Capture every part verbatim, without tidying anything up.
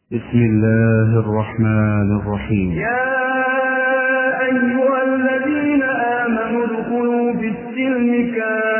بسم الله الرحمن الرحيم. يا أيها الذين آمنوا ادخلوا في السلم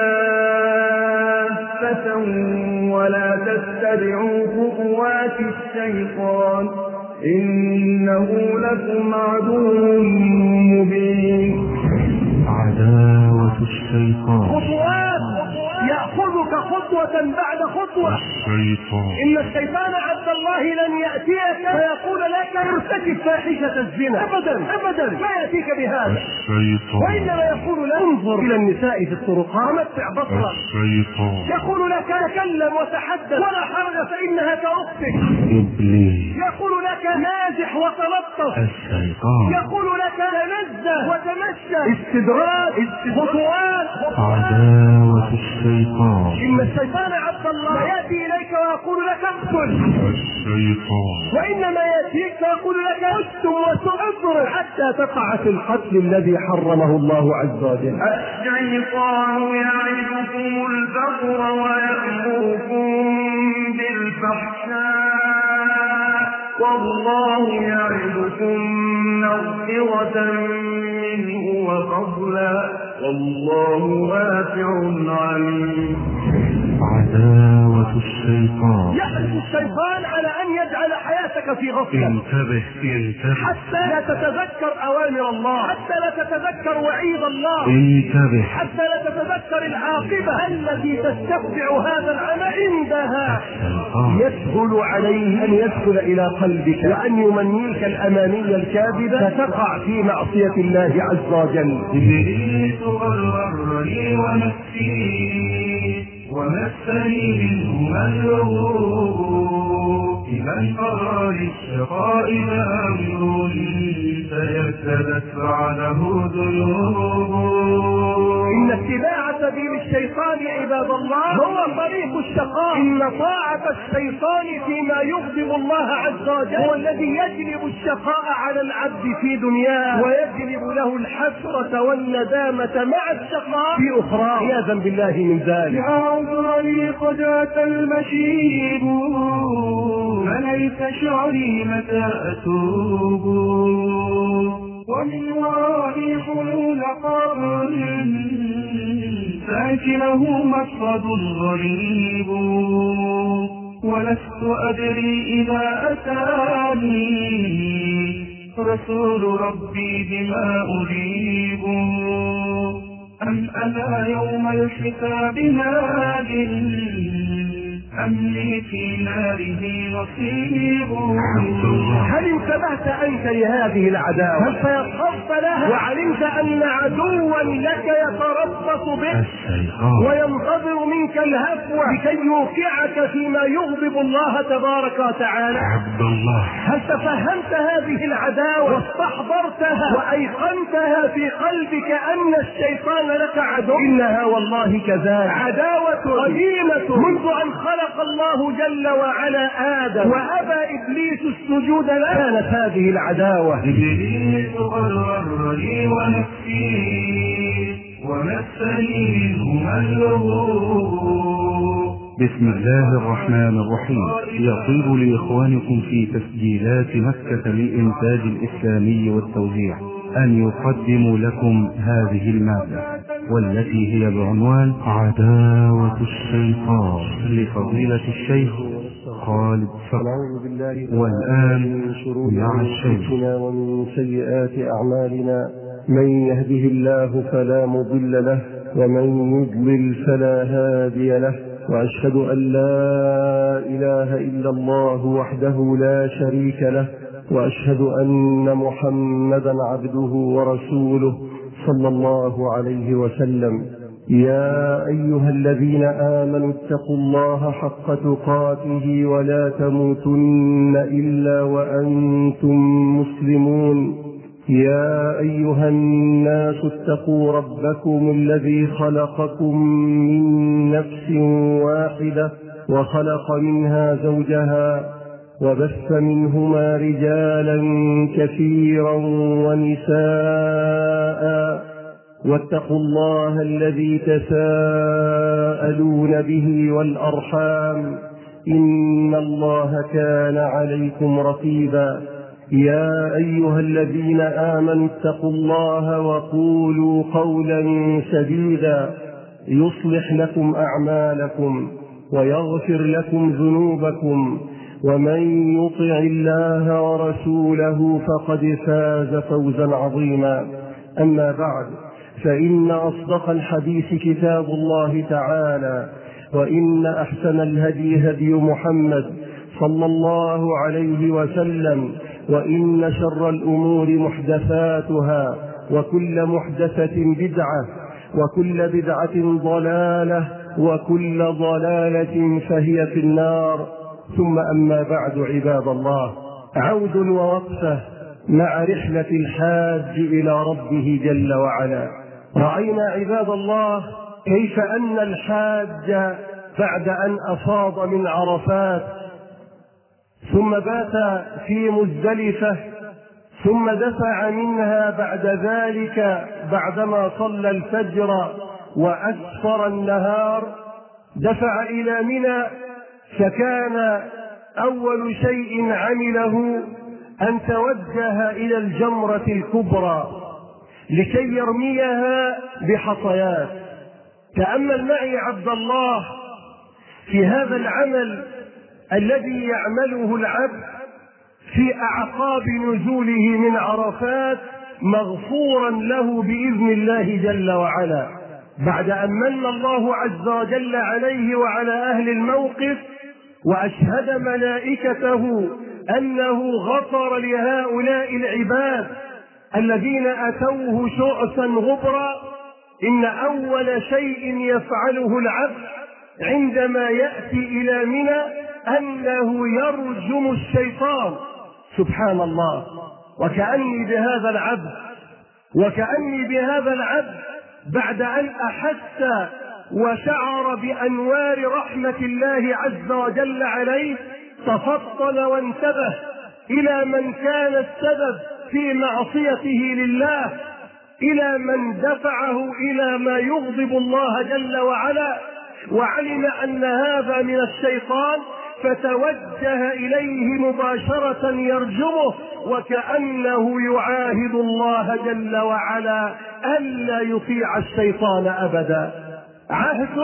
كافة ولا تتبعوا خطوات الشيطان إنه لكم عدو مبين. عداوة الشيطان. خطوات يأخذك خطوة بعد خطوة. الشيطان. إن الشيطان عبد الله لن يأتيك فيقول لك ارتكب فاحشة الزنا، أبدا أبدا لا يأتيك بهذا. الشيطان. وإنما يقول لك انظر إلى النساء في الطرقات ومتع بصرك. الشيطان. يقول لك تكلم وتحدث ولا حرج فإنها كأختك. إبليس. يقول لك نازح وتلطف. الشيطان. يقول لك تنزه وتمشى. استدراج خطوات. عداوة الشيطان. إن الشيطان عبد الله يأتي إليك ويقول لك اقتل. الشيطان. وإنما يأتيك ويقول لك اشتم وتؤذر حتى تقع في القتل الذي حرمه الله عز وجل. الشيطان يعدكم الفقر ويأمركم بالفحشاء والله يعدكم مغفرة منه وفضلا والله واسع عليم. عداوة الشيطان. يحرص الشيطان على أن يجعل حياتك في غفلة. انتبه انتبه حتى لا تتذكر أوامر الله، حتى لا تتذكر وعيد الله، انتبه حتى لا تتذكر العاقبة التي تستتبع هذا العمل. عندها الشيطان. يسهل عليه أن يدخل إلى قلبك وأن يمنيك الأماني الكاذبة فتقع في معصية الله عز وجل. إبليس غرني ونفسي ومسني منه اللغوب من قرى للشقاء أمر فيرتدت بعده ذنوب. إن اتباع سبيل الشيطان عباد الله هو طريق الشقاء. إن طاعة الشيطان فيما يغضب الله عز وجل هو الذي يجلب الشقاء على العبد في دنياه ويجلب له الحسرة والندامة مع الشقاء في أخرى عياذا بالله من ذلك. يا عذرني قد أتى المشيب فليس شعري متى أتوب ومن ورائي حلول قبر ساكنه مفرد غريب ولست أدري إذا أتاني رسول ربي بما أجيب أم أنا يوم الحساب ناد أم لي في ناره نصيب. هل انتبهت أنت لهذه العداوة؟ هل تيقظت لها وعلمت أن عدوا لك يتربص بك وينتظر منك الهفوة لكي يوقعك فيما يغضب الله تبارك وتعالى؟ عبد الله. هل تفهمت هذه العداوة واستحضرتها وأيقنتها في قلبك أن الشيطان لك عدو؟ إنها والله كذلك عداوة قديمة منذ أن خلق الله جل وعلا آدم وأبى إبليس السجود له. كانت هذه العداوة. إبليس غرني ونفسي ومسني منه اللغوب. بسم الله الرحمن الرحيم. يطيب لإخوانكم في تسجيلات مكة للإنتاج الإسلامي والتوزيع أن يقدموا لكم هذه المادة والتي هي بعنوان عداوة الشيطان لفضيلة الشيخ خالد فقر. والآن من شرور مع الشيخ. ومن سيئات أعمالنا من يهده الله فلا مضل له ومن يضلل فلا هادي له وأشهد أن لا إله إلا الله وحده لا شريك له وأشهد أن محمدا عبده ورسوله صلى الله عليه وسلم. يا أيها الذين آمنوا اتقوا الله حق تقاته ولا تموتن إلا وأنتم مسلمون. يا أيها الناس اتقوا ربكم الذي خلقكم من نفس واحدة وخلق منها زوجها وبث منهما رجالا كثيرا ونساء واتقوا الله الذي تساءلون به والأرحام إن الله كان عليكم رقيبا. يا أيها الذين آمنوا اتقوا الله وقولوا قولا سديدا يصلح لكم أعمالكم ويغفر لكم ذنوبكم، ومن يطع الله ورسوله فقد فاز فوزا عظيما. أما بعد، فإن أصدق الحديث كتاب الله تعالى، وإن أحسن الهدي هدي محمد صلى الله عليه وسلم، وإن شر الأمور محدثاتها، وكل محدثة بدعة، وكل بدعة ضلالة، وكل ضلالة فهي في النار. ثم أما بعد، عباد الله، عود ووقفة مع رحلة الحاج إلى ربه جل وعلا. رأينا عباد الله كيف أن الحاج بعد أن أفاض من عرفات ثم بات في مزدلفة ثم دفع منها بعد ذلك بعدما صلى الفجر وأسفر النهار، دفع إلى منى، فكان أول شيء عمله أن توجه إلى الجمرة الكبرى لكي يرميها بحصيات. تأمل معي عبد الله في هذا العمل الذي يعمله العبد في أعقاب نزوله من عرفات مغفورا له بإذن الله جل وعلا، بعد أن من الله عز وجل عليه وعلى أهل الموقف وأشهد ملائكته أنه غفر لهؤلاء العباد الذين أتوه شعثا غبرا. إن أول شيء يفعله العبد عندما يأتي إلى منى أنه يرجم الشيطان. سبحان الله، وكأني بهذا العبد وكأني بهذا العبد بعد أن أحس وشعر بأنوار رحمة الله عز وجل عليه تفطن وانتبه إلى من كان السبب في معصيته لله، إلى من دفعه إلى ما يغضب الله جل وعلا، وعلم أن هذا من الشيطان فتوجه إليه مباشرة يرجمه، وكأنه يعاهد الله جل وعلا ألا يطيع الشيطان أبدا. عهد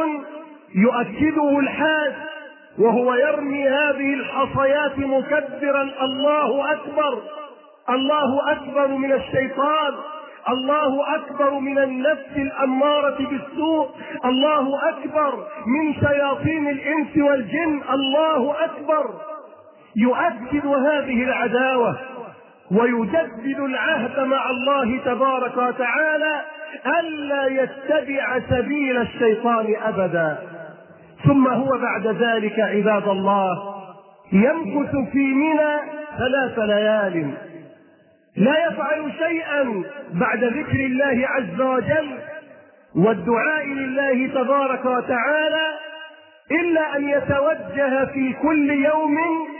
يؤكده الحاج وهو يرمي هذه الحصيات مكبرا الله أكبر، الله أكبر من الشيطان، الله أكبر من النفس الأمارة بالسوء، الله أكبر من شياطين الإنس والجن، الله أكبر. يؤكد هذه العداوة ويجدد العهد مع الله تبارك وتعالى ألا يتبع سبيل الشيطان أبدا. ثم هو بعد ذلك عباد الله يمكث في منى ثلاث ليال، لا يفعل شيئا بعد ذكر الله عز وجل والدعاء لله تبارك وتعالى إلا أن يتوجه في كل يوم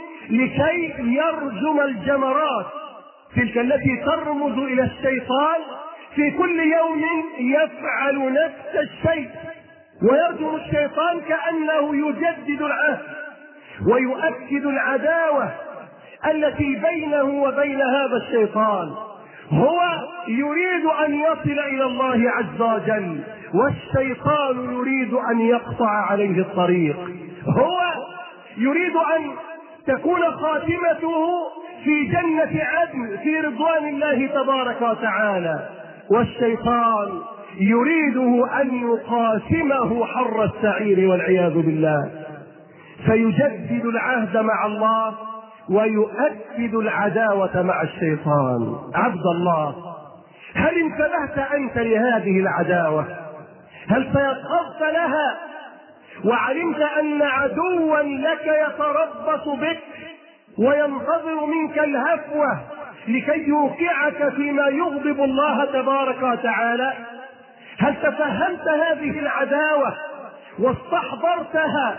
لكي يرجم الجمرات تلك التي ترمز إلى الشيطان. في كل يوم يفعل نفس الشيء ويرجم الشيطان كأنه يجدد العهد ويؤكد العداوة التي بينه وبين هذا الشيطان. هو يريد أن يصل إلى الله عز وجل والشيطان يريد أن يقطع عليه الطريق. هو يريد أن تكون خاتمته في جنة عدن في رضوان الله تبارك وتعالى، والشيطان يريده أن يقاسمه حر السعير والعياذ بالله. فيجدد العهد مع الله ويؤكد العداوة مع الشيطان. عبد الله، هل انتبهت أنت لهذه العداوة؟ هل تيقظت لها وعلمت أن عدوا لك يتربص بك وينتظر منك الهفوة لكي يوقعك فيما يغضب الله تبارك وتعالى؟ هل تفهمت هذه العداوة واستحضرتها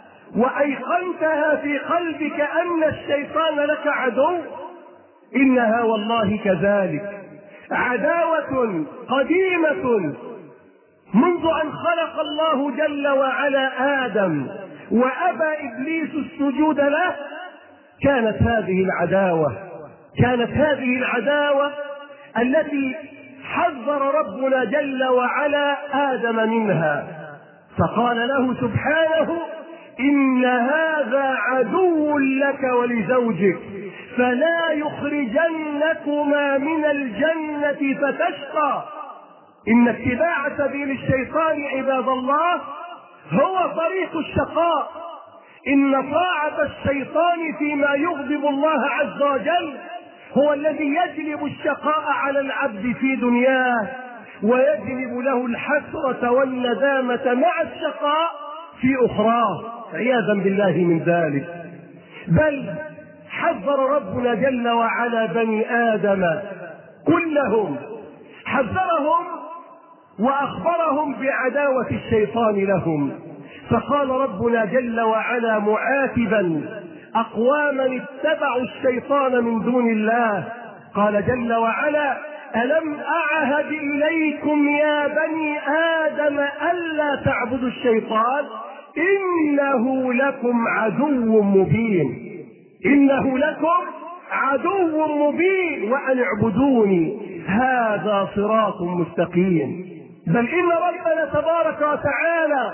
وأيقنتها في قلبك أن الشيطان لك عدو؟ إنها والله كذلك عداوة قديمة منذ أن خلق الله جل وعلا آدم وأبى إبليس السجود له، كانت هذه العداوة كانت هذه العداوة التي حذر ربنا جل وعلا آدم منها، فقال له سبحانه: إن هذا عدو لك ولزوجك فلا يخرجنكما من الجنة فتشقى. إن اتباع سبيل الشيطان عباد الله هو طريق الشقاء. إن طاعة الشيطان فيما يغضب الله عز وجل هو الذي يجلب الشقاء على العبد في دنياه، ويجلب له الحسرة والندامة مع الشقاء في أخراه، عياذا بالله من ذلك. بل حذر ربنا جل وعلا بني آدم كلهم، حذرهم وأخبرهم بعداوة الشيطان لهم، فقال ربنا جل وعلا معاتبا أقواما اتبعوا الشيطان من دون الله، قال جل وعلا: ألم أعهد إليكم يا بني آدم ألا تعبدوا الشيطان إنه لكم عدو مبين إنه لكم عدو مبين وأن اعبدوني هذا صراط مستقيم. بل إن ربنا تبارك وتعالى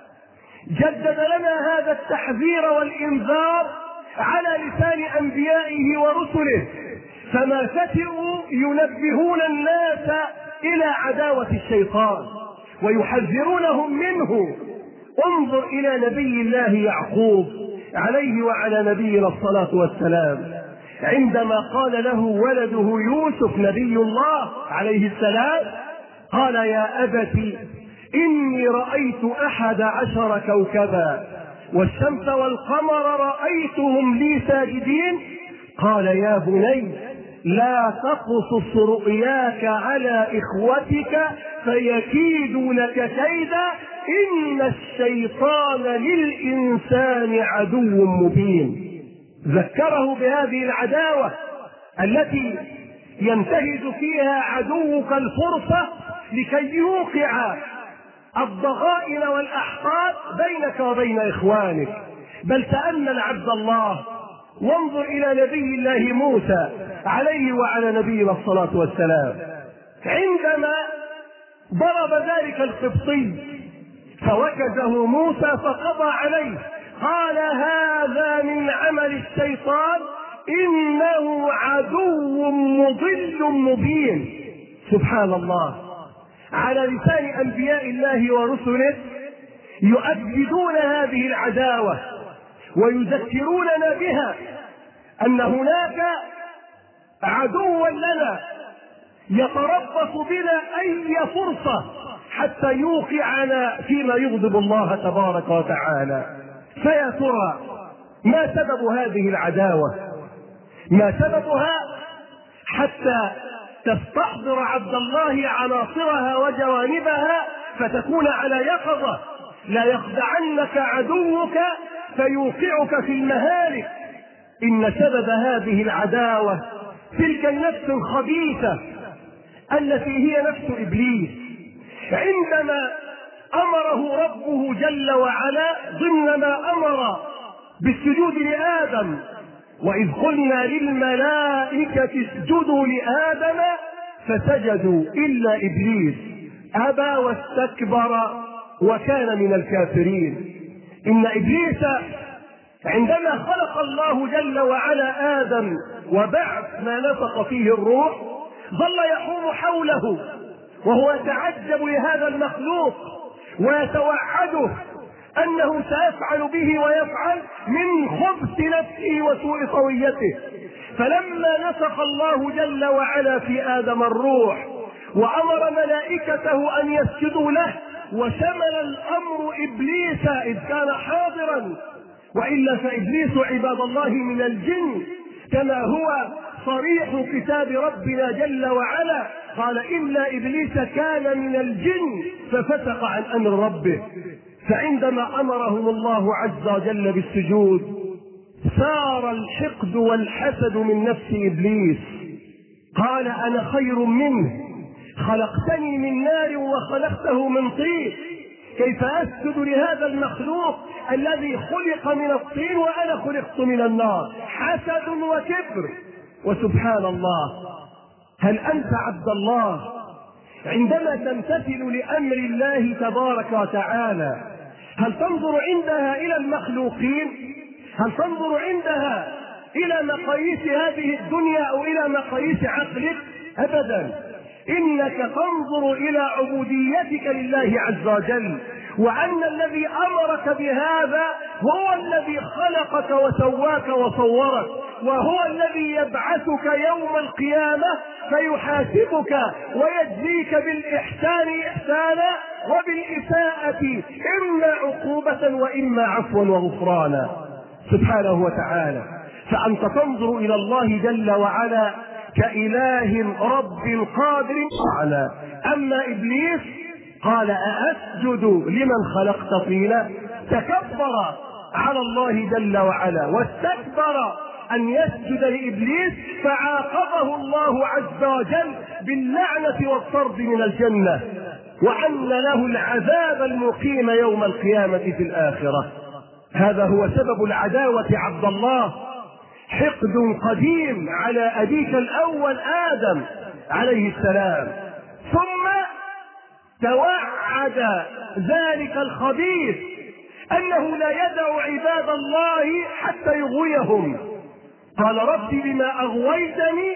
جدد لنا هذا التحذير والإنذار على لسان أنبيائه ورسله، فما فتئوا ينبهون الناس إلى عداوة الشيطان ويحذرونهم منه. انظر إلى نبي الله يعقوب عليه وعلى نبينا الصلاة والسلام، عندما قال له ولده يوسف نبي الله عليه السلام: قال يا أبت إني رأيت أحد عشر كوكبا والشمس والقمر رأيتهم لي ساجدين. قال يا بني لا تقصص رؤياك على إخوتك فيكيدوا لك كيدا إن الشيطان للإنسان عدو مبين. ذكره بهذه العداوة التي ينتهز فيها عدوك الفرصة لكي يوقع الضغائن والأحقاد بينك وبين إخوانك. بل تأمل عبد الله وانظر إلى نبي الله موسى عليه وعلى نبينا الصلاة والسلام، عندما ضرب ذلك القبطي فوكزه موسى فقضى عليه، قال هذا من عمل الشيطان إنه عدو مضل مبين. سبحان الله، على لسان أنبياء الله ورسله يؤكدون هذه العداوة ويذكروننا بها، أن هناك عدوا لنا يتربص بنا أي فرصة حتى يوقعنا فيما يغضب الله تبارك وتعالى. فيا ترى ما سبب هذه العداوة؟ ما سببها حتى تستحضر عبد الله عناصرها وجوانبها فتكون على يقظة، لا يخدعنك عدوك فيوقعك في المهالك. إن سبب هذه العداوة تلك النفس الخبيثة التي هي نفس إبليس، عندما أمره ربه جل وعلا ضمن ما أمر بالسجود لآدم: وإذ قلنا للملائكة اسجدوا لآدم فسجدوا إلا إبليس أبى واستكبر وكان من الكافرين. إن إبليس عندما خلق الله جل وعلا آدم وبعد ما نفخ فيه الروح ظل يحوم حوله وهو يتعجب لهذا المخلوق ويتوعده أنه سيفعل به ويفعل من خبث نفسه وسوء طويته. فلما نفخ الله جل وعلا في آدم الروح وأمر ملائكته أن يسجدوا له وشمل الأمر إبليس إذ كان حاضرا، وإلا فإبليس عباد الله من الجن كما هو صريح كتاب ربنا جل وعلا، قال إلا إبليس كان من الجن ففسق عن أمر ربه. فعندما أمرهم الله عز وجل بالسجود سار الحقد والحسد من نفس إبليس، قال أنا خير منه خلقتني من نار وخلقته من طين. كيف أسجد لهذا المخلوق الذي خلق من الطين وأنا خلقت من النار؟ حسد وكبر. وسبحان الله، هل أنت عبد الله عندما تمتثل لأمر الله تبارك وتعالى هل تنظر عندها إلى المخلوقين؟ هل تنظر عندها إلى مقاييس هذه الدنيا أو إلى مقاييس عقلك؟ أبدا، إنك تنظر إلى عبوديتك لله عز وجل، وأن الذي أمرك بهذا هو الذي خلقك وسواك وصورك، وهو الذي يبعثك يوم القيامة فيحاسبك ويجزيك بالإحسان إحسانا وبالإساءة إما عقوبة وإما عفوا وغفرانا سبحانه وتعالى. فأنت تنظر إلى الله جل وعلا كإله رب قادر على. أما إبليس قال أأسجد لمن خلقت طينا؟ تكبر على الله جل وعلا واستكبر أن يسجد لإبليس، فعاقبه الله عز وجل باللعنة والطرد من الجنة، وأن له العذاب المقيم يوم القيامة في الآخرة. هذا هو سبب العداوة عبد الله، حقد قديم على أبيك الأول آدم عليه السلام، ثم توعد ذلك الخبيث أنه لا يدع عباد الله حتى يغويهم. قال رب بما أغويتني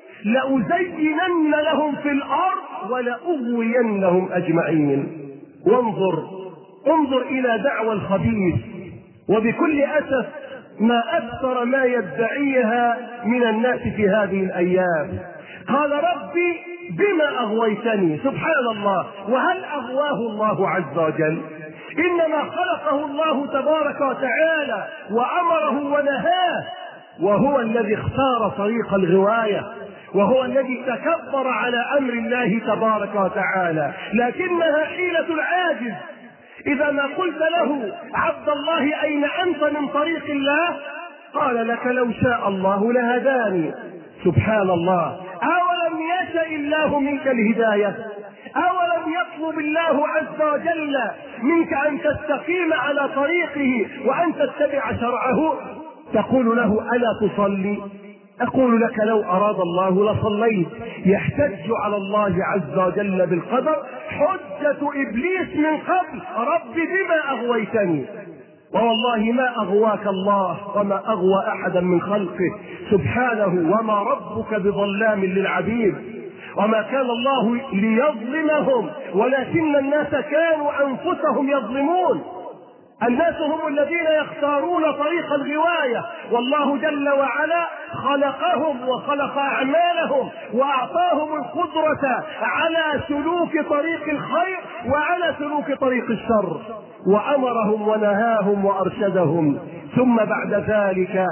لأزينن لهم في الأرض ولأغوينهم أجمعين. وانظر انظر إلى دعوى الخبيث، وبكل أسف ما أكثر ما يدعيها من الناس في هذه الأيام. قال ربي بما أغويتني، سبحان الله، وهل أغواه الله عز وجل؟ إنما خلقه الله تبارك وتعالى وأمره ونهاه، وهو الذي اختار طريق الغواية، وهو الذي تكبر على أمر الله تبارك وتعالى، لكنها حيلة العاجز. إذا ما قلت له عبد الله أين أنت من طريق الله؟ قال لك لو شاء الله لهداني. سبحان الله، أولم يشأ الله منك الهداية؟ أولم يطلب الله عز وجل منك أن تستقيم على طريقه وأن تتبع شرعه؟ تقول له ألا تصلي؟ أقول لك لو أراد الله لصليت. يحتج على الله عز وجل بالقدر حجة إبليس من قبل، رب بما أغويتني. ووالله ما أغواك الله وما أغوى أحدا من خلقه سبحانه، وما ربك بظلام للعبيد، وما كان الله ليظلمهم ولكن الناس كانوا أنفسهم يظلمون. الناس هم الذين يختارون طريق الغواية، والله جل وعلا خلقهم وخلق أعمالهم وأعطاهم القدرة على سلوك طريق الخير وعلى سلوك طريق الشر، وأمرهم ونهاهم وأرشدهم. ثم بعد ذلك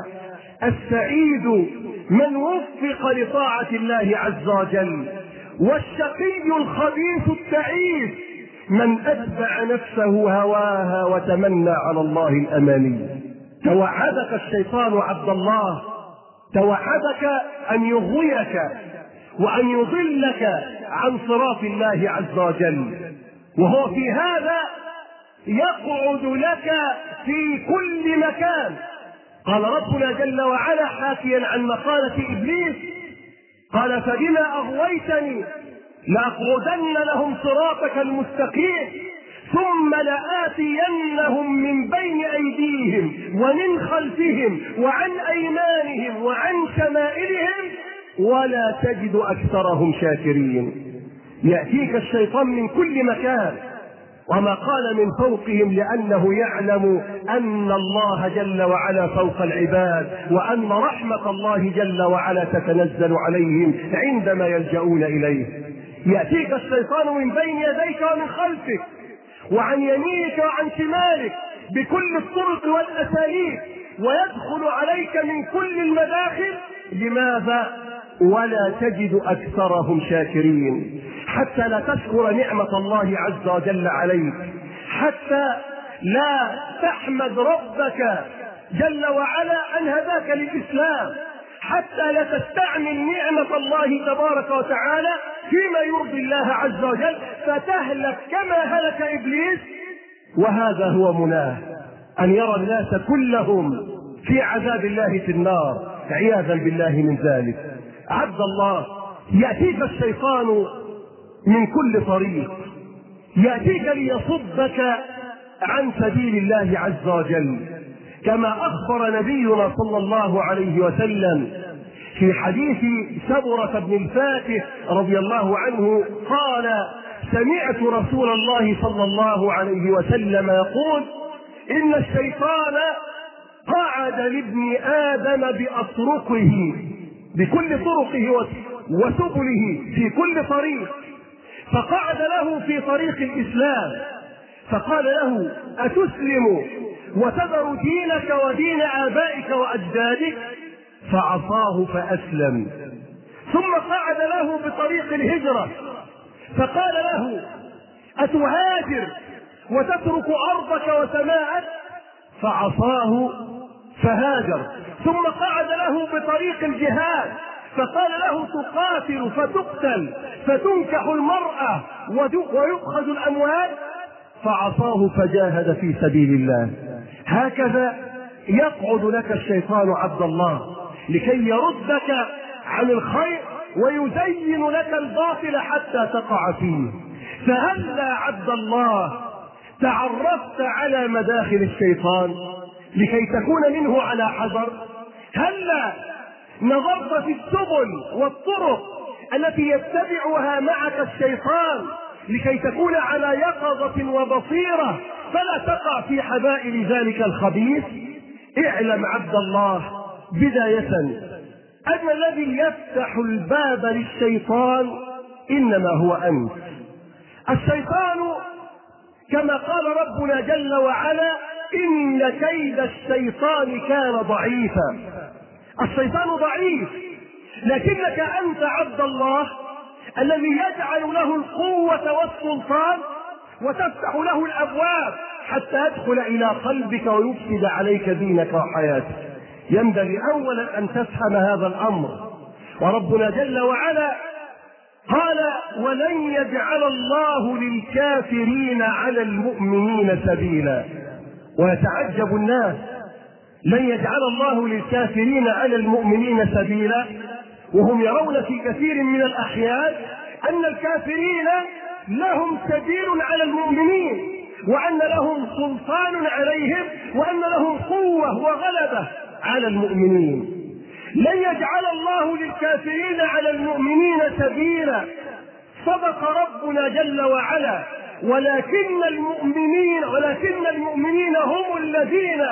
السعيد من وفق لطاعة الله عز وجل، والشقي الخبيث التعيس من أتبع نفسه هواها وتمنى على الله الأماني. توعدك الشيطان عبد الله، توعدك أن يغويك وأن يضلك عن صراط الله عز وجل، وهو في هذا يقعد لك في كل مكان. قال ربنا جل وعلا حاكيا عن مقالة إبليس، قال فبما أغويتني لأقعدن لهم صراطك المستقيم ثم لآتينهم من بين أيديهم ومن خلفهم وعن أيمانهم وعن شمائلهم ولا تجد أكثرهم شاكرين. يأتيك الشيطان من كل مكان، وما قال من فوقهم لأنه يعلم أن الله جل وعلا فوق العباد، وأن رحمة الله جل وعلا تتنزل عليهم عندما يلجؤون إليه. يأتيك الشيطان من بين يديك ومن خلفك وعن يمينك وعن شمالك بكل الطرق والأساليب، ويدخل عليك من كل المداخل. لماذا؟ ولا تجد أكثرهم شاكرين، حتى لا تشكر نعمة الله عز وجل عليك، حتى لا تحمد ربك جل وعلا أن هداك للإسلام، حتى لا تستعمل نعمة الله تبارك وتعالى فيما يرضي الله عز وجل، فتهلك كما هلك إبليس وهذا هو مناه، أن يرى الناس كلهم في عذاب الله في النار عياذا بالله من ذلك. عبد الله، يأتيك الشيطان من كل طريق، يأتيك ليصدك عن سبيل الله عز وجل، كما أخبر نبينا صلى الله عليه وسلم في حديث سبرة بن الفاتح رضي الله عنه قال: سمعت رسول الله صلى الله عليه وسلم يقول: إن الشيطان قعد لابن آدم بأطرقه، بكل طرقه وسبله، في كل طريق، فقعد له في طريق الإسلام فقال له: أتسلم وتذر دينك ودين آبائك وأجدادك؟ فعصاه فأسلم. ثم قعد له بطريق الهجرة فقال له: أتهاجر وتترك أرضك وسماءك؟ فعصاه فهاجر. ثم قعد له بطريق الجهاد فقال له: تقاتل فتقتل فتنكح المرأة ويؤخذ الأموال؟ فعصاه فجاهد في سبيل الله. هكذا يقعد لك الشيطان عبد الله لكي يردك عن الخير ويزين لك الباطل حتى تقع فيه. فهلا عبد الله تعرفت على مداخل الشيطان لكي تكون منه على حذر؟ هلا نظرت في السبل والطرق التي يتبعها معك الشيطان لكي تكون على يقظة وبصيرة فلا تقع في حبائل ذلك الخبيث؟ اعلم عبد الله بداية أن الذي يفتح الباب للشيطان إنما هو أنت. الشيطان كما قال ربنا جل وعلا: إن كيد الشيطان كان ضعيفا. الشيطان ضعيف، لكنك أنت عبد الله الذي يجعل له القوة والسلطان وتفتح له الأبواب حتى يدخل إلى قلبك ويفسد عليك دينك وحياتك. ينبغي أولا أن تفهم هذا الأمر. وربنا جل وعلا قال: ولن يجعل الله للكافرين على المؤمنين سبيلا. ويتعجب الناس: لن يجعل الله للكافرين على المؤمنين سبيلا، وهم يرون في كثير من الأحيان أن الكافرين لهم سبيل على المؤمنين، وأن لهم سلطان عليهم، وأن لهم قوة وغلبة على المؤمنين. لن يجعل الله للكافرين على المؤمنين سبيلا. صدق ربنا جل وعلا: ولكن المؤمنين ولكن المؤمنين هم الذين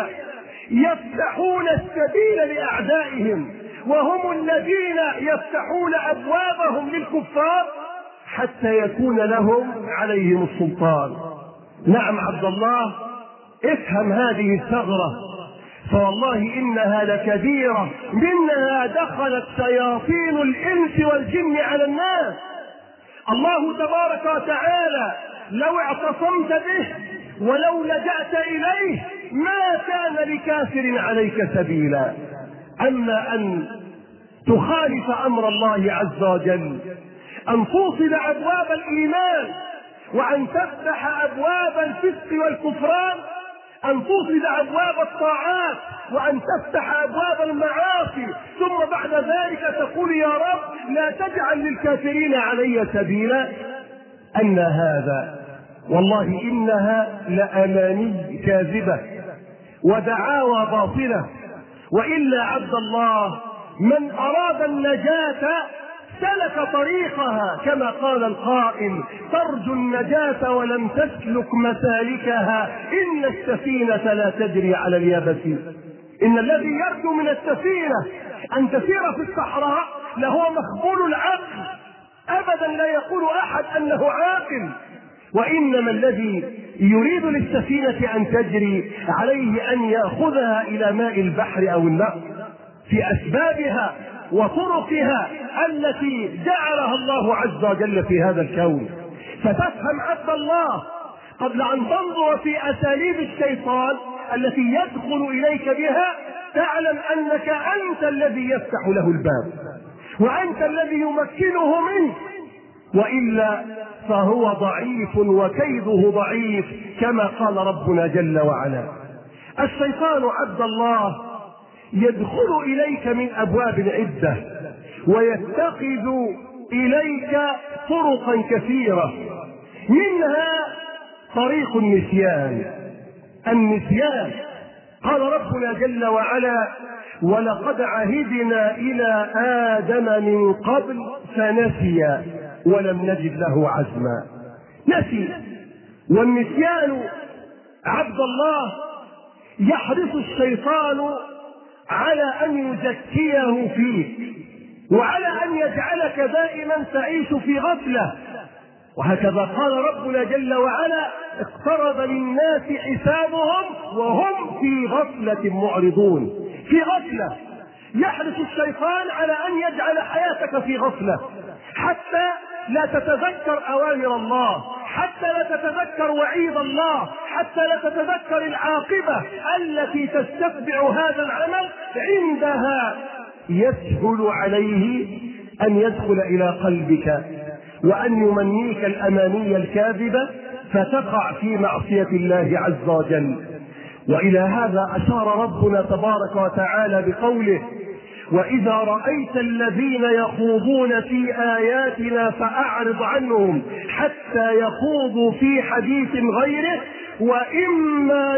يفتحون السبيل لأعدائهم، وهم الذين يفتحون أبوابهم للكفار حتى يكون لهم عليهم السلطان. نعم عبد الله، افهم هذه الثغرة، فوالله إنها لكبيرة، منها دخلت شياطين الإنس والجن على الناس. الله تبارك وتعالى لو اعتصمت به ولو لجأت إليه ما كان لكافر عليك سبيلا. أما أن تخالف أمر الله عز وجل، أن توصل أبواب الإيمان، وأن تفتح أبواب الفسق والكفران، أن توصل أبواب الطاعات، وأن تفتح أبواب المعاصي، ثم بعد ذلك تقول: يا رب لا تجعل للكافرين علي سبيلا. أن هذا والله إنها لأماني كاذبة ودعاوى باطلة. وإلا عبد الله، من أراد النجاة سلك طريقها، كما قال القائل: ترجو النجاة ولم تسلك مسالكها، إن السفينة لا تجري على اليابس. إن الذي يرجو من السفينة أن تسير في الصحراء لهو مخبول العقل، أبدا لا يقول أحد أنه عاقل. وإنما الذي يريد للسفينة أن تجري عليه أن يأخذها إلى ماء البحر أو النهر في أسبابها وطرقها التي جعلها الله عز وجل في هذا الكون. فتفهم عبد الله قبل أن تنظر في أساليب الشيطان التي يدخل إليك بها، تعلم أنك أنت الذي يفتح له الباب، وأنت الذي يمكنه منه وإلا فهو ضعيف وكيده ضعيف كما قال ربنا جل وعلا. الشيطان عبد الله يدخل إليك من أبواب عدة ويتخذ إليك طرقا كثيرة، منها طريق النسيان. النسيان قال ربنا جل وعلا: ولقد عهدنا إلى آدم من قبل فنسي ولم نجد له عزما. نسي. والنسيان عبد الله يحرص الشيطان على أن يزكيه فيك وعلى أن يجعلك دائما تعيش في غفلة. وهكذا قال ربنا جل وعلا: اقترب للناس حسابهم وهم في غفلة معرضون. في غفلة. يحرص الشيطان على أن يجعل حياتك في غفلة حتى لا تتذكر أوامر الله، حتى لا تتذكر وعيد الله، حتى لا تتذكر العاقبة التي تستتبع هذا العمل. عندها يسهل عليه أن يدخل إلى قلبك وأن يمنيك الأماني الكاذبة فتقع في معصية الله عز وجل. وإلى هذا أشار ربنا تبارك وتعالى بقوله: وإذا رأيت الذين يخوضون في آياتنا فأعرض عنهم حتى يخوضوا في حديث غيره وإما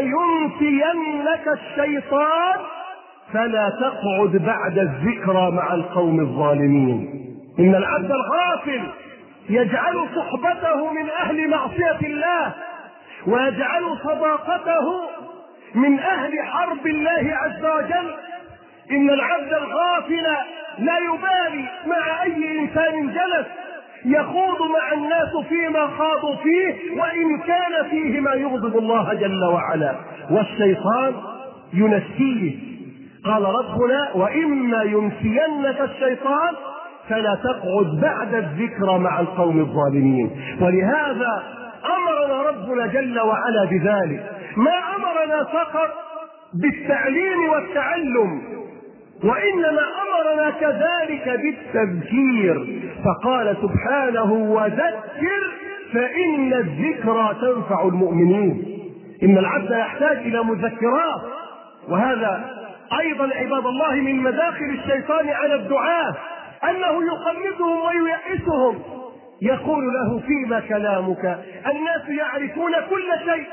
ينسينك الشيطان فلا تقعد بعد الذكرى مع القوم الظالمين. إن العبد الغافل يجعل صحبته من أهل معصية الله ويجعل صداقته من أهل حرب الله عز وجل. إن العبد الغافل لا يبالي مع أي إنسان جلس، يخوض مع الناس فيما خاضوا فيه وإن كان فيه ما يغضب الله جل وعلا. والشيطان ينسيه. قال ربنا: وإما ينسينك الشيطان فلا تقعد بعد الذكرى مع القوم الظالمين. ولهذا أمرنا ربنا جل وعلا بذلك. ما أمرنا فقط بالتعليم والتعلم، وإنما أمرنا كذلك بالتذكير. فقال سبحانه: وذكر فإن الذكرى تنفع المؤمنين. إن العبد يحتاج إلى مذكرات. وهذا أيضا عباد الله من مداخل الشيطان على الدعاة، أنه يقلدهم وييأسهم. يقول له: فيما كلامك؟ الناس يعرفون كل شيء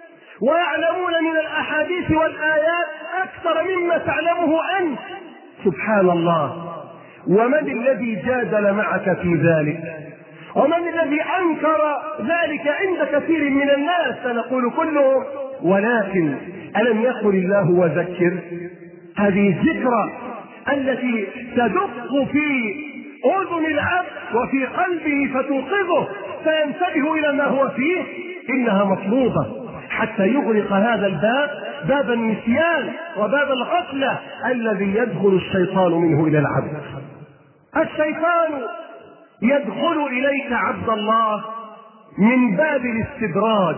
ويعلمون من الأحاديث والآيات أكثر مما تعلمه أنت. سبحان الله. ومن الذي جادل معك في ذلك؟ ومن الذي أنكر ذلك عند كثير من الناس؟ سنقول كلهم. ولكن ألم يقل الله: وذكر؟ هذه الذكرى التي تدق في أذن العبد وفي قلبه فتوقظه فينتبه إلى ما هو فيه، إنها مطلوبة حتى يغلق هذا الباب، باب النسيان وباب الغفلة الذي يدخل الشيطان منه إلى العبد. الشيطان يدخل إليك عبد الله من باب الاستدراج،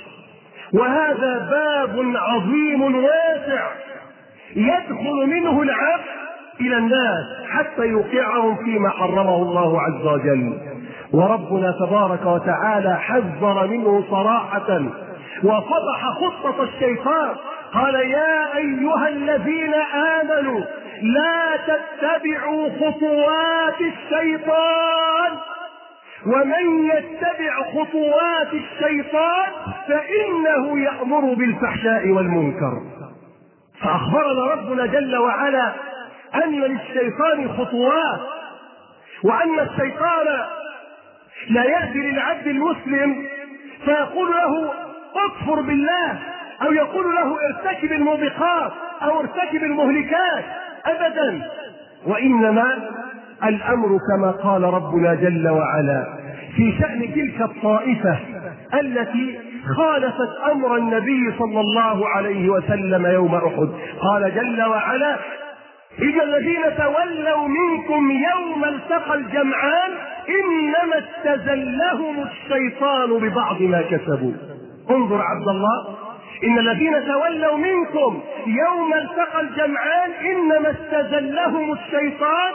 وهذا باب عظيم واسع يدخل منه العبد إلى الناس حتى يوقعهم فيما حرمه الله عز وجل. وربنا تبارك وتعالى حذر منه صراحة وفضح خطة الشيطان. قال: يا أيها الذين آمنوا لا تتبعوا خطوات الشيطان ومن يتبع خطوات الشيطان فإنه يأمر بالفحشاء والمنكر. فأخبرنا ربنا جل وعلا أن للشيطان خطوات، وأن الشيطان لا يأتي للعبد المسلم فيقول له: اكفر بالله، أو يقول له: ارتكب الموبقات أو ارتكب المهلكات. أبدا. وإنما الأمر كما قال ربنا جل وعلا في شأن تلك الطائفة التي خالفت أمر النبي صلى الله عليه وسلم يوم أحد. قال جل وعلا: إذا الذين تولوا منكم يوم التقى الجمعان إنما استزلهم الشيطان ببعض ما كسبوا. انظر عبد الله، إن الذين تولوا منكم يوم التقى الجمعان إنما استزلهم الشيطان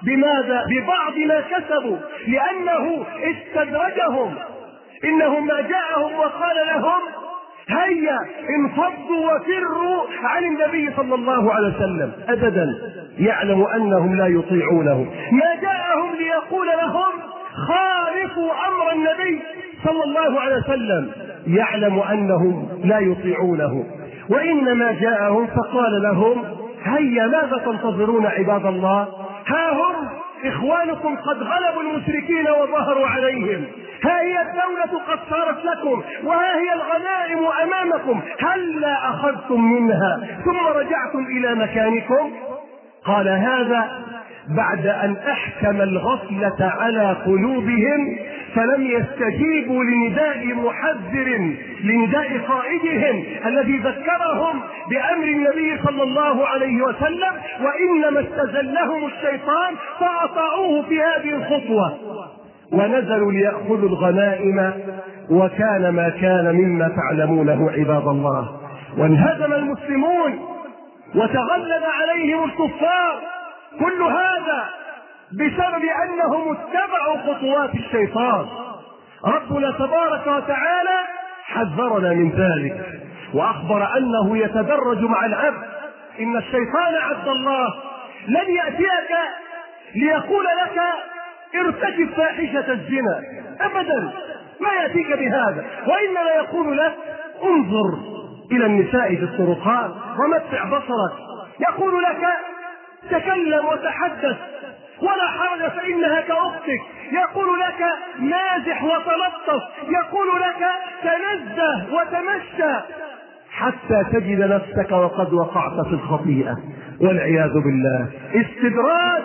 بماذا؟ ببعض ما كسبوا، لأنه استدرجهم. إنه ما جاءهم وقال لهم هيا انفضوا وفروا عن النبي صلى الله عليه وسلم، أبدا، يعلم أنهم لا يطيعونه. ما جاءهم ليقول لهم خالفوا أمر النبي صلى الله عليه وسلم، يعلم أنهم لا يطيعونه. وإنما جاءهم فقال لهم هيا ماذا تنتظرون عباد الله؟ ها هم إخوانكم قد غلبوا المشركين وظهروا عليهم، ها هي الدولة قد صارت لكم، وها هي الغنائم أمامكم، هلا أخذتم منها ثم رجعتم إلى مكانكم؟ قال هذا بعد أن أحكم الغفلة على قلوبهم، فلم يستجيبوا لنداء محذر، لنداء قائدهم الذي ذكرهم بأمر النبي صلى الله عليه وسلم، وإنما استزلهم الشيطان فأطاعوه في هذه الخطوة، ونزلوا ليأخذوا الغنائم، وكان ما كان مما تعلمونه عباد الله. وانهزم المسلمون وتغلب عليهم الكفار، كل هذا بسبب أنهم اتبعوا خطوات الشيطان. ربنا تبارك وتعالى حذرنا من ذلك، وأخبر أنه يتدرج مع العبد. إن الشيطان عبد الله لن يأتيك ليقول لك ارتكب فاحشة الزنا، أبدا، ما يأتيك بهذا، وإنما يقول لك انظر إلى النساء في الطرقات ومتع بصرك، يقول لك تكلم وتحدث ولا حرج فإنها كأختك، يقول لك مازح وتلطف، يقول لك تنزه وتمشى، حتى تجد نفسك وقد وقعت في الخطيئة والعياذ بالله. استدراج،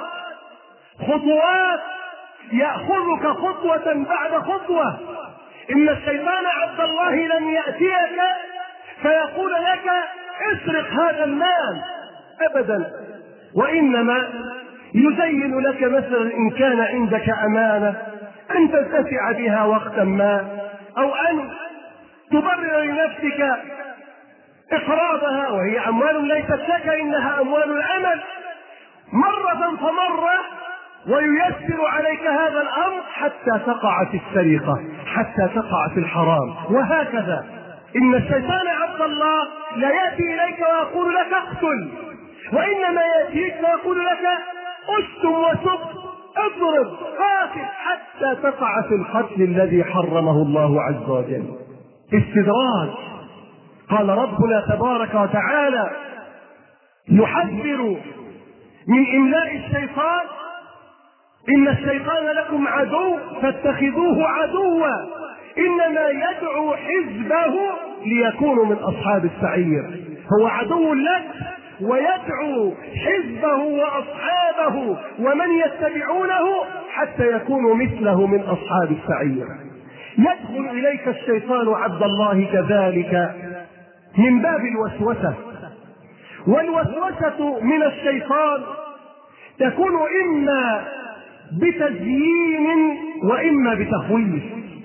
خطوات، يأخذك خطوة بعد خطوة. إن الشيطان عبد الله لم يأتيك فيقول لك اسرق هذا المال، أبدا، وإنما يزين لك مثلا إن كان عندك أمانة أن تنتفع بها وقتا ما، أو أن تبرر لنفسك إقراضها وهي أموال ليست لك، إنها أموال العمل، مرة فمرة، وييسر عليك هذا الأمر حتى تقع في السرقة، حتى تقع في الحرام، وهكذا. إن الشيطان عبد الله لا يأتي إليك ويقول لك اقتل، وإنما يأتيك ويقول لك اشتم وسب، اضرب، قاتل، حتى تقع في القتل الذي حرمه الله عز وجل. استدراج. قال ربنا تبارك وتعالى يحذر من إملاء الشيطان: إن الشيطان لكم عدو فاتخذوه عدوا إنما يدعو حزبه ليكونوا من أصحاب السعير. هو عدو لك ويدعو حزبه وأصحابه ومن يتبعونه حتى يكونوا مثله من أصحاب السعير. يدخل إليك الشيطان عبد الله كذلك من باب الوسوسة، والوسوسة من الشيطان تكون إما بتزيين وإما بتخويف.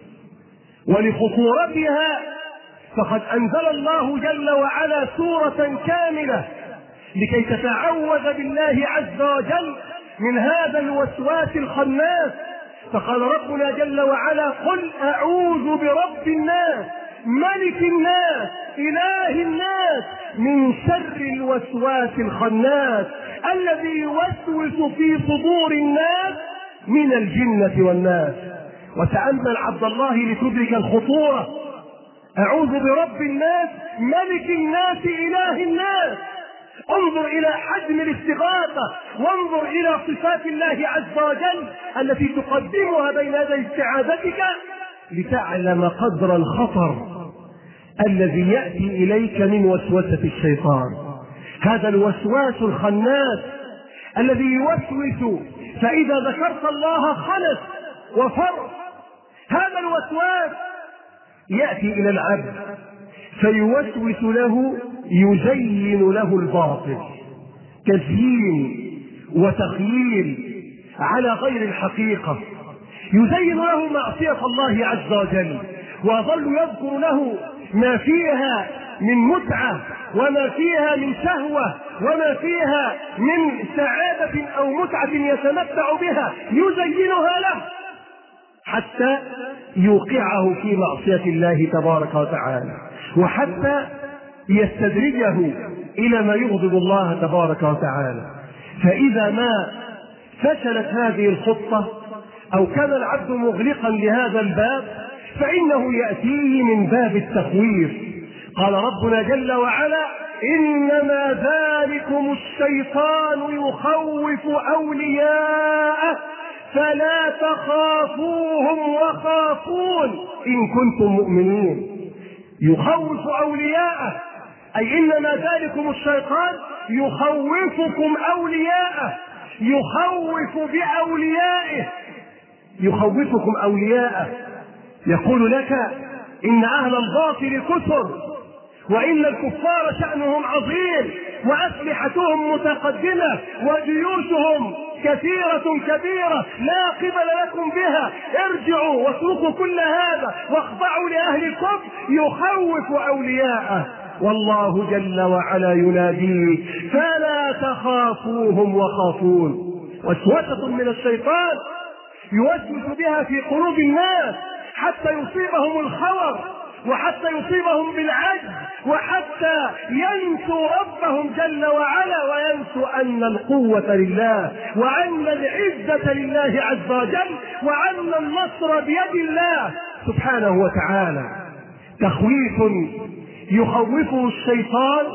ولخطورتها فقد أنزل الله جل وعلا سورة كاملة لكي تتعوذ بالله عز وجل من هذا الوسواس الخناس. فقال ربنا جل وعلا: قل أعوذ برب الناس ملك الناس إله الناس من شر الوسواس الخناس الذي يوسوس في صدور الناس من الجنة والناس. وتأمل عبد الله لتدرك الخطورة: أعوذ برب الناس ملك الناس إله الناس. انظر إلى حجم الاستغاثة، وانظر إلى صفات الله عز وجل التي تقدمها بين يدي استعاذتك لتعلم قدر الخطر الذي يأتي إليك من وسوسة الشيطان. هذا الوسواس الخناس الذي يوسوس فإذا ذكرت الله خلص وفر. هذا الوسواس يأتي إلى العبد فيوسوس له، يزين له الباطل، تزيين وتخييل على غير الحقيقة. يزين له معصية الله عز وجل، ويظل يذكر له ما فيها من متعة وما فيها من شهوة وما فيها من سعادة أو أو متعة يتمتع بها يزينها له حتى يوقعه في معصية الله تبارك وتعالى، وحتى يستدرجه إلى ما يغضب الله تبارك وتعالى. فإذا ما فشلت هذه الخطة أو كان العبد مغلقا لهذا الباب فإنه يأتيه من باب التخويف. قال ربنا جل وعلا: إنما ذلكم الشيطان يخوف أولياءه فلا تخافوهم وخافون إن كنتم مؤمنين. يخوف أولياءه أي إنما ذلكم الشيطان يخوفكم أولياءه، يخوف بأوليائه، يخوفكم أولياءه. يقول لك إن أهل الباطل كثر، وإن الكفار شأنهم عظيم، وأسلحتهم متقدمة، وجيوشهم كثيرة كبيرة لا قبل لكم بها، ارجعوا واتركوا كل هذا واخضعوا لأهل الكفر. يخوف أولياءه، والله جل وعلا يناديه: فلا تخافوهم وخافون. وسوسة من الشيطان يوسوس بها في قلوب الناس حتى يصيبهم الخور، وحتى يصيبهم بالعجز، وحتى ينسوا ربهم جل وعلا، وينسوا أن القوة لله، وأن العزة لله عز وجل، وأن النصر بيد الله سبحانه وتعالى. تخويف يخوفه الشيطان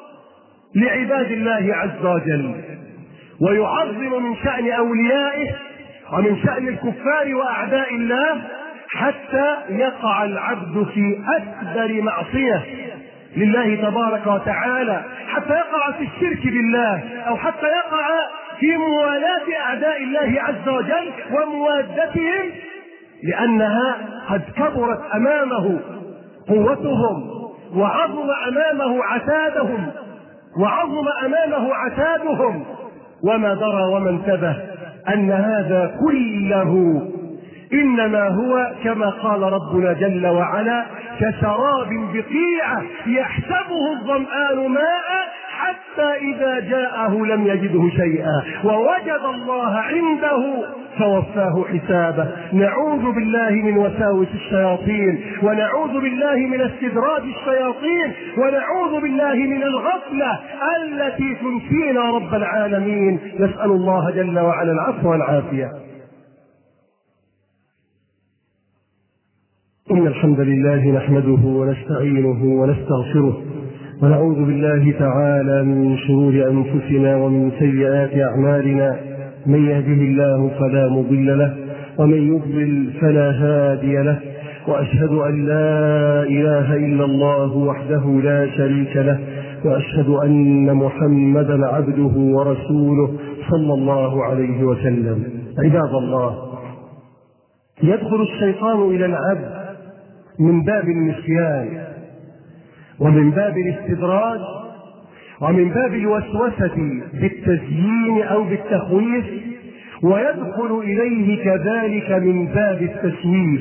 لعباد الله عز وجل، ويعظم من شأن أوليائه ومن شأن الكفار وأعداء الله، حتى يقع العبد في أكبر معصية لله تبارك وتعالى، حتى يقع في الشرك بالله، أو حتى يقع في موالاة أعداء الله عز وجل وموادتهم، لأنها قد كبرت أمامه قوتهم، وعظم أمامه عتادهم وعظم أمامه عتادهم وما درى وما انتبه أن هذا كله إنما هو كما قال ربنا جل وعلا: كشراب بقيعة يحسبه الظمآن ماء حتى إذا جاءه لم يجده شيئا ووجد الله عنده فوفاه حسابه. نعوذ بالله من وساوس الشياطين، ونعوذ بالله من استدراج الشياطين، ونعوذ بالله من الغفلة التي تنسينا رب العالمين. نسأل الله جل وعلا العفو والعافية. إن الحمد لله نحمده ونستعينه ونستغفره، ونعوذ بالله تعالى من شرور أنفسنا ومن سيئات أعمالنا. من يهده الله فلا مضل له، ومن يضلل فلا هادي له، وأشهد أن لا إله إلا الله وحده لا شريك له، وأشهد أن محمدا عبده ورسوله صلى الله عليه وسلم. عباد الله، يدخل الشيطان إلى العبد من باب النسيان، ومن باب الاستدراج، ومن باب الوسوسة بالتزيين أو بالتخويف، ويدخل إليه كذلك من باب التسويف.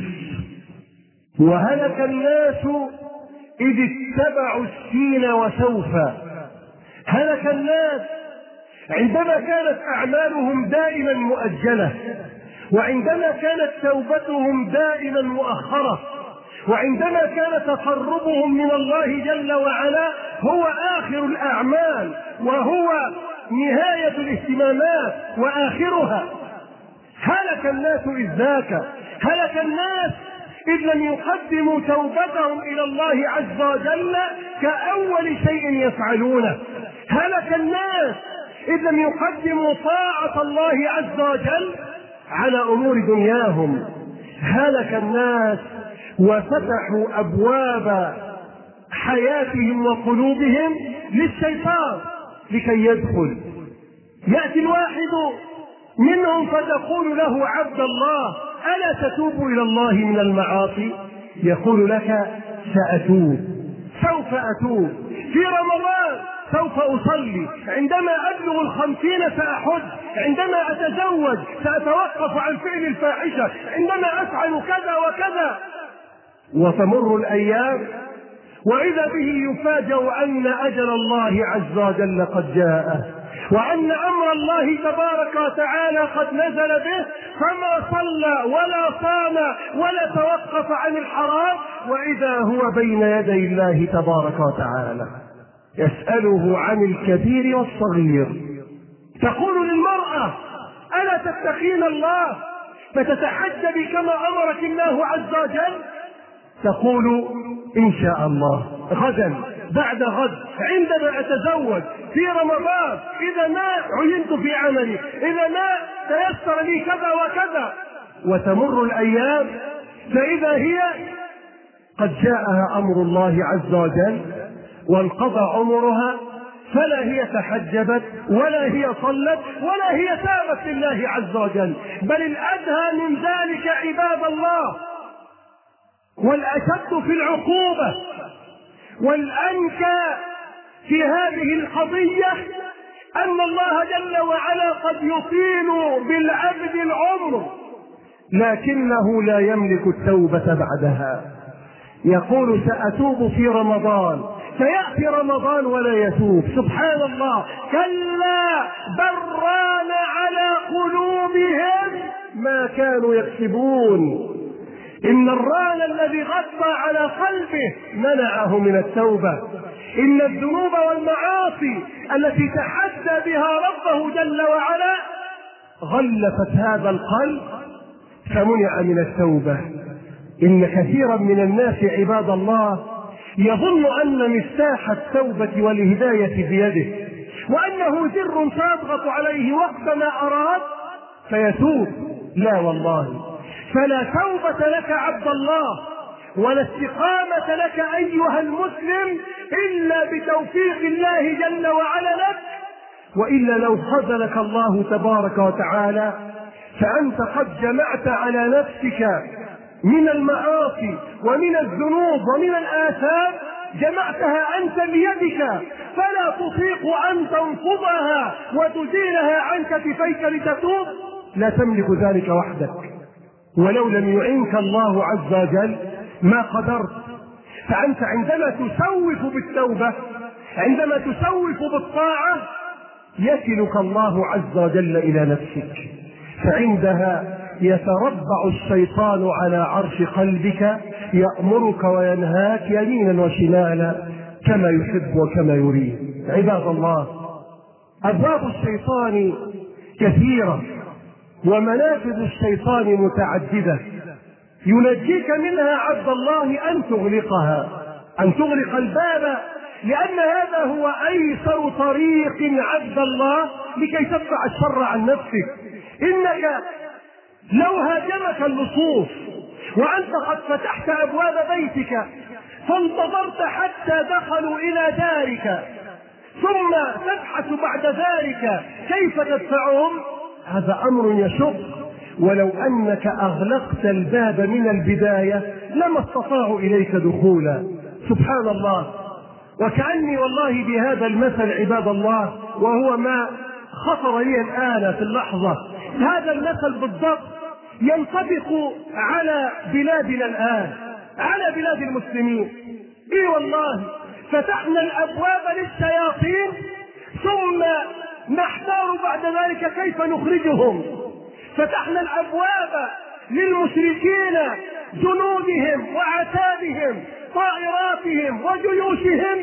وهلك الناس إذ اتبعوا السين وسوف. هلك الناس عندما كانت أعمالهم دائما مؤجلة، وعندما كانت توبتهم دائما مؤخرة، وعندما كان تقربهم من الله جل وعلا هو آخر الأعمال، وهو نهاية الاهتمامات وآخرها. هلك الناس إذ ذاك. هلك الناس إذ لم يقدموا توبتهم إلى الله عز وجل كأول شيء يفعلونه. هلك الناس إذ لم يقدموا طاعة الله عز وجل على أمور دنياهم. هلك الناس وفتحوا أبواب حياتهم وقلوبهم للشيطان لكي يدخل. يأتي الواحد منهم فتقول له: عبد الله، ألا تتوب إلى الله من المعاصي؟ يقول لك: سأتوب، سوف أتوب، في رمضان سوف أصلي، عندما أبلغ الخمسين سأحج، عندما أتزوج سأتوقف عن فعل الفاحشة، عندما أفعل كذا وكذا. وتمر الأيام وإذا به يفاجأ أن أجل الله عز وجل قد جاء. وأن أمر الله تبارك وتعالى قد نزل به، فما صلى ولا صام ولا توقف عن الحرام، وإذا هو بين يدي الله تبارك وتعالى يسأله عن الكبير والصغير. تقول للمرأة: ألا تتقين الله فتتحجبي كما أمرك الله عز وجل؟ تقول: إن شاء الله غدا بعد غد عندما أتزوج في رمضان، إذا ما عينت في عملي، إذا ما تيسر لي كذا وكذا. وتمر الأيام فإذا هي قد جاءها أمر الله عز وجل وانقضى عمرها، فلا هي تحجبت ولا هي صلت ولا هي تابت لله عز وجل. بل الأدهى من ذلك عباد الله والأشد في العقوبة والأنكى في هذه القضية أن الله جل وعلا قد يطيل بالعبد العمر لكنه لا يملك التوبة بعدها. يقول: سأتوب في رمضان، فيأتي رمضان ولا يتوب. سبحان الله، كلا بران على قلوبهم ما كانوا يكسبون. إن الران الذي غطى على قلبه منعه من التوبة. إن الذنوب والمعاصي التي تحدى بها ربه جل وعلا غلفت هذا القلب فمنع من التوبة. إن كثيرا من الناس عباد الله يظن أن مفتاح التوبة والهداية بيده، وأنه زر تضغط عليه وقت ما أراد فيتوب. لا والله، فلا توبة لك عبد الله ولا استقامة لك أيها المسلم إلا بتوفيق الله جل وعلا لك، وإلا لو خذلك الله تبارك وتعالى فأنت قد جمعت على نفسك من المعاصي ومن الذنوب ومن الآثام، جمعتها أنت بيدك، فلا تطيق أن تنفضها وتزيلها عن كتفيك لتتوب. لا تملك ذلك وحدك، ولو لم يعنك الله عز وجل ما قدرت. فأنت عندما تسوف بالتوبة، عندما تسوف بالطاعة، يكلك الله عز وجل إلى نفسك، فعندها يتربع الشيطان على عرش قلبك يأمرك وينهاك يمينا وشمالا كما يحب وكما يريد. عباد الله، أبواب الشيطان كثيرة ومنافذ الشيطان متعددة، ينجيك منها عبد الله أن تغلقها، أن تغلق الباب، لأن هذا هو أيسر طريق عبد الله لكي تدفع الشر عن نفسك. إنك لو هاجمك اللصوص وأنت قد فتحت أبواب بيتك فانتظرت حتى دخلوا إلى دارك ثم تبحث بعد ذلك كيف تدفعهم، هذا أمر يشق. ولو أنك أغلقت الباب من البداية لما استطاعوا إليك دخولا. سبحان الله. وكأني والله بهذا المثل عباد الله، وهو ما خطر لي الآن في اللحظة، هذا المثل بالضبط ينطبق على بلادنا الآن، على بلاد المسلمين. إيه والله، فتحنا الأبواب للشياطين ثم نحتار بعد ذلك كيف نخرجهم. فتحنا الأبواب للمشركين، جنودهم وعتادهم، طائراتهم وجيوشهم،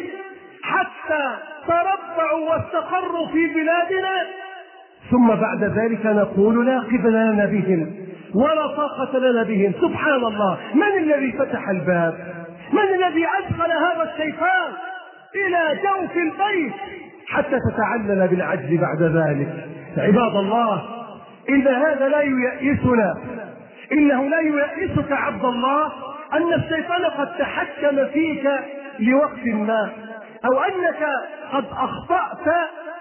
حتى تربعوا واستقروا في بلادنا، ثم بعد ذلك نقول لا قبل لنا بهم ولا طاقة لنا بهم. سبحان الله، من الذي فتح الباب؟ من الذي أدخل هذا الشيطان إلى جوف البيت حتى تتعلل بالعجز بعد ذلك؟ عباد الله، إن هذا لا ييأسنا، إنه لا ييأسك عبد الله أن الشيطان قد تحكم فيك لوقت ما، أو أنك قد أخطأت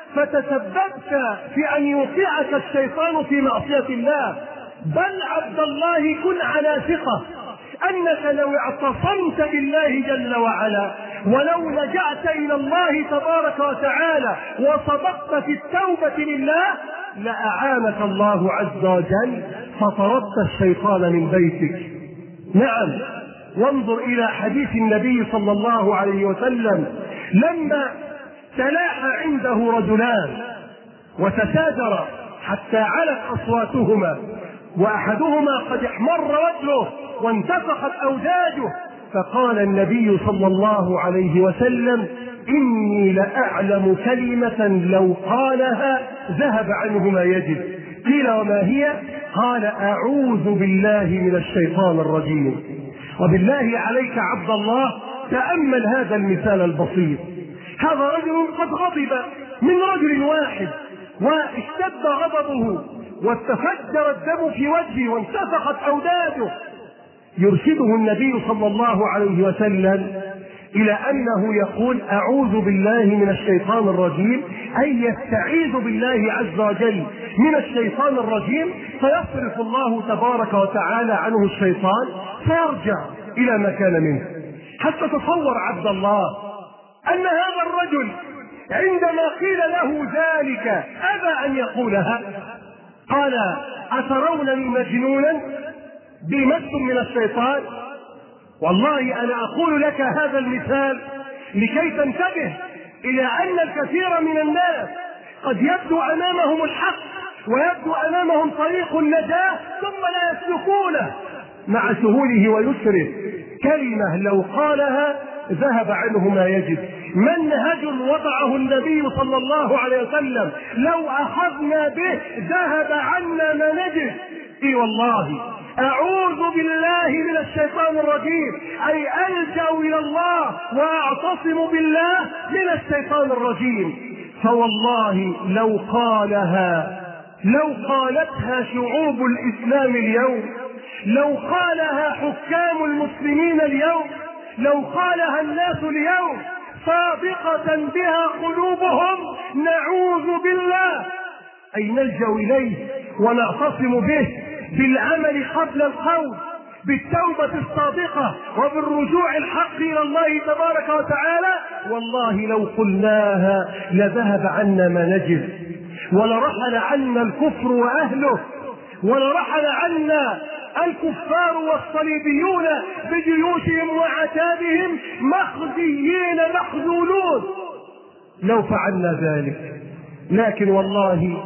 فتسببت في أن يوقعك الشيطان في معصية الله. بل عبد الله كن على ثقة أنك لو اعتصمت بالله جل وعلا ولو لجأت إلى الله تبارك وتعالى وصدقت في التوبة لله لأعانك الله عز وجل فطردت الشيطان من بيتك. نعم، وانظر إلى حديث النبي صلى الله عليه وسلم لما تلاحى عنده رجلان وتشاجرا حتى علت أصواتهما، وأحدهما قد احمر وجهه وانتفخت أوداجه، فقال النبي صلى الله عليه وسلم: إني لأعلم كلمة لو قالها ذهب عنه ما يجد. قيل: وما هي؟ قال: أعوذ بالله من الشيطان الرجيم. وبالله عليك عبد الله تأمل هذا المثال البسيط. هذا رجل قد غضب من رجل واحد واشتد غضبه واستفجر الدم في وجهه وانتفخت أوداجه، يرشده النبي صلى الله عليه وسلم إلى أنه يقول: أعوذ بالله من الشيطان الرجيم، أي يستعيذ بالله عز وجل من الشيطان الرجيم، فيصرف الله تبارك وتعالى عنه الشيطان فيرجع إلى ما كان منه. حتى تصور عبد الله أن هذا الرجل عندما قيل له ذلك أبى أن يقولها. قال: أترونني مجنونا بي مس من الشيطان؟ والله أنا أقول لك هذا المثال لكي تنتبه إلى أن الكثير من الناس قد يبدو أمامهم الحق ويبدو أمامهم طريق النجاة ثم لا يسلكونه مع سهوله ويسره. كلمة لو قالها ذهب عنه ما يجد. منهج وضعه النبي صلى الله عليه وسلم لو أخذنا به ذهب عنا ما نجد. إي والله أعوذ بالله من الشيطان الرجيم، أي ألجأ إلى الله وأعتصم بالله من الشيطان الرجيم. فوالله لو قالها، لو قالتها شعوب الإسلام اليوم، لو قالها حكام المسلمين اليوم، لو قالها الناس اليوم صادقة بها قلوبهم، نعوذ بالله، أي نلجأ إليه ونعتصم به بالعمل قبل القول، بالتوبة الصادقة وبالرجوع الحق إلى الله تبارك وتعالى. والله لو قلناها لذهب عنا ما نجد، ولرحل عنا الكفر وأهله، ولرحل عنا الكفار والصليبيون بجيوشهم وعتابهم مخزيين مخذولون لو فعلنا ذلك. لكن والله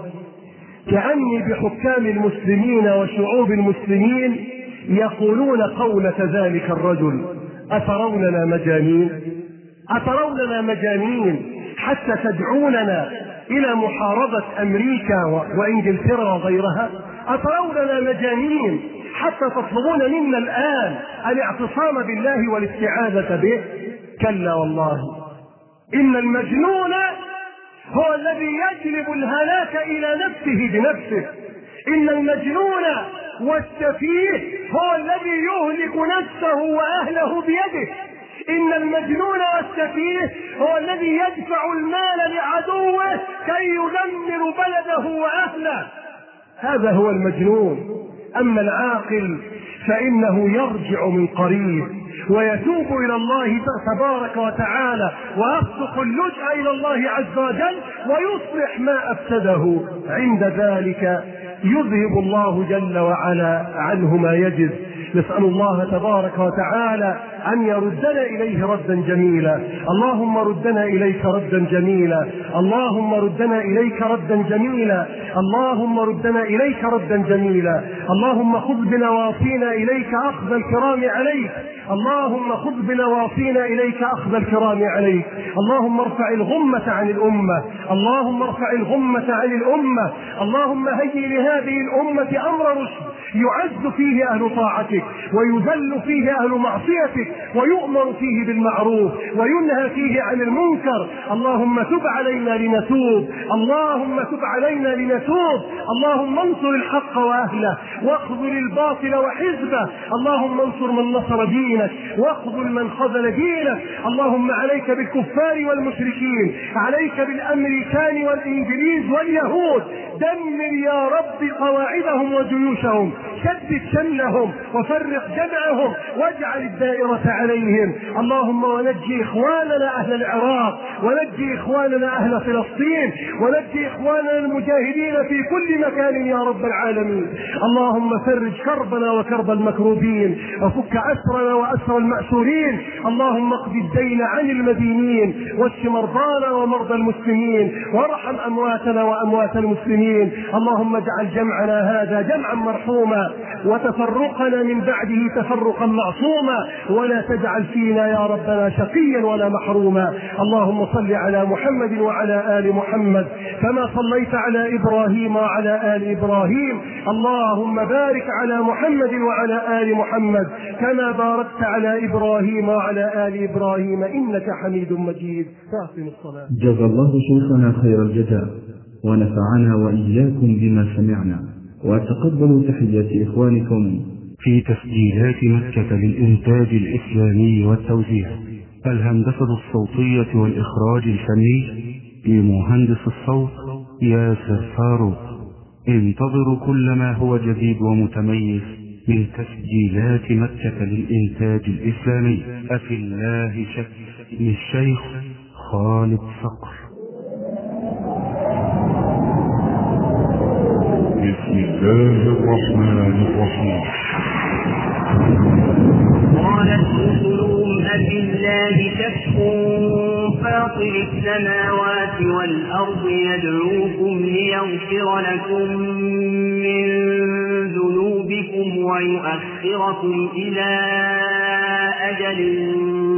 كأني بحكام المسلمين وشعوب المسلمين يقولون قولة ذلك الرجل: أتروننا مجانين؟ أتروننا مجانين حتى تدعوننا إلى محاربة أمريكا وإنجلترا وغيرها؟ أتروننا مجانين حتى تطلبون منا الآن الاعتصام بالله والاستعاذة به؟ كلا والله، إن المجنون هو الذي يجلب الهلاك إلى نفسه بنفسه. إن المجنون والسفيه هو الذي يهلك نفسه وأهله بيده. إن المجنون والسفيه هو الذي يدفع المال لعدوه كي يدمر بلده وأهله. هذا هو المجنون. أما العاقل فإنه يرجع من قريب ويتوب إلى الله تبارك وتعالى ويصدق اللجأ إلى الله عز وجل ويصلح ما أفسده. عند ذلك يذهب الله جل وعلا عنه ما يجد. نسأل الله تبارك وتعالى أن يردنا إليه ردا جميلا. اللهم ردنا إليك ردا جميلا، اللهم ردنا إليك ردا جميلا، اللهم ردنا إليك ردا جميلا. اللهم خذ بنواصينا إليك أخذ الكرام عليك، اللهم خذ بنواصينا إليك أخذ الكرام عليك. اللهم ارفع الغمة عن الأمة، اللهم ارفع الغمة عن الأمة. اللهم هيئ لهذه الأمة أمر رشد يعز فيه أهل طاعتك ويذل فيه أهل معصيتك ويؤمر فيه بالمعروف وينهى فيه عن المنكر. اللهم تب علينا لنتوب، اللهم تب علينا لنتوب. اللهم انصر الحق وأهله واخذل الباطل وحزبه. اللهم انصر من نصر دينك واخذل من خذل دينك. اللهم عليك بالكفار والمشركين، عليك بالأمريكان والإنجليز واليهود، دمر يا رب قواعدهم وجيوشهم شدد شملهم وفرق جمعهم واجعل الدائرة عليهم. اللهم ونجي إخواننا أهل العراق، ونجي إخواننا أهل فلسطين، ونجي إخواننا المجاهدين في كل مكان يا رب العالمين. اللهم فرج كربنا وكرب المكروبين، وفك أسرنا وأسر المأسورين. اللهم اقض الدين عن المدينين، واشف مرضانا ومرضى المسلمين، وارحم أمواتنا وأموات المسلمين. اللهم اجعل جمعنا هذا جمعا مرحوما، وتفرقنا من بعده تفرقا معصوما، ولا تجعل فينا يا ربنا شقيا ولا محروما. اللهم صل على محمد وعلى آل محمد كما صليت على إبراهيم وعلى آل إبراهيم. اللهم بارك على محمد وعلى آل محمد كما باركت على إبراهيم وعلى آل إبراهيم إنك حميد مجيد. فاقم الصلاة. جزا الله شيخنا خير الجزاء، ونفعنا وإياكم بما سمعنا، وتقبلوا تحيات إخوانكم في تسجيلات مكة للإنتاج الإسلامي والتوزيع. الهندسة الصوتية والإخراج الفني لمهندس الصوت ياسر فاروق. انتظروا كل ما هو جديد ومتميز من تسجيلات مكة للإنتاج الإسلامي. أفي الله شك للشيخ خالد صقر. بسم الله الرحمن الرحيم. قالت رسلهم أفي الله شك فاطر السماوات والأرض يدعوكم ليغفر لكم من ذنوبكم ويؤخركم إلى أجل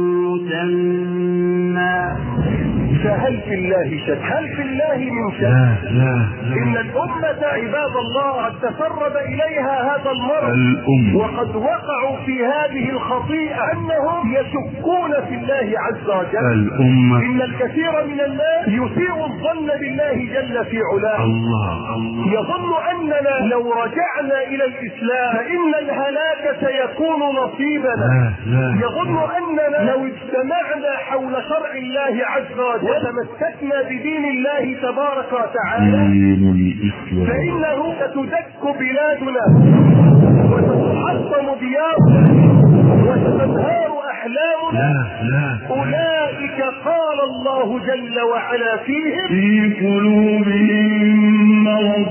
مسمى. فهل في الله شك؟ هل في الله من شك؟ لا لا لا. إن الأمة عباد الله قد تسرب إليها هذا المرض، الأمة وقد وقعوا في هذه الخطيئة أنهم يشكون في الله عز وجل. الأمة إن الكثير من الناس يسيء الظن بالله جل في علاه. الله الله يظن أننا لو رجعنا إلى الإسلام فإن الهلاك سيكون نصيبنا. لا لا. يظن أننا لو اجتمعنا حول شرع الله عز وجل وتمسكنا بدين الله تبارك وتعالى دين الإسلام فإنه ستدك بلادنا وستحطم ديارنا وستنهار أحلامنا. لا لا. أولئك قال الله جل وعلا فيهم في قلوبهم مرض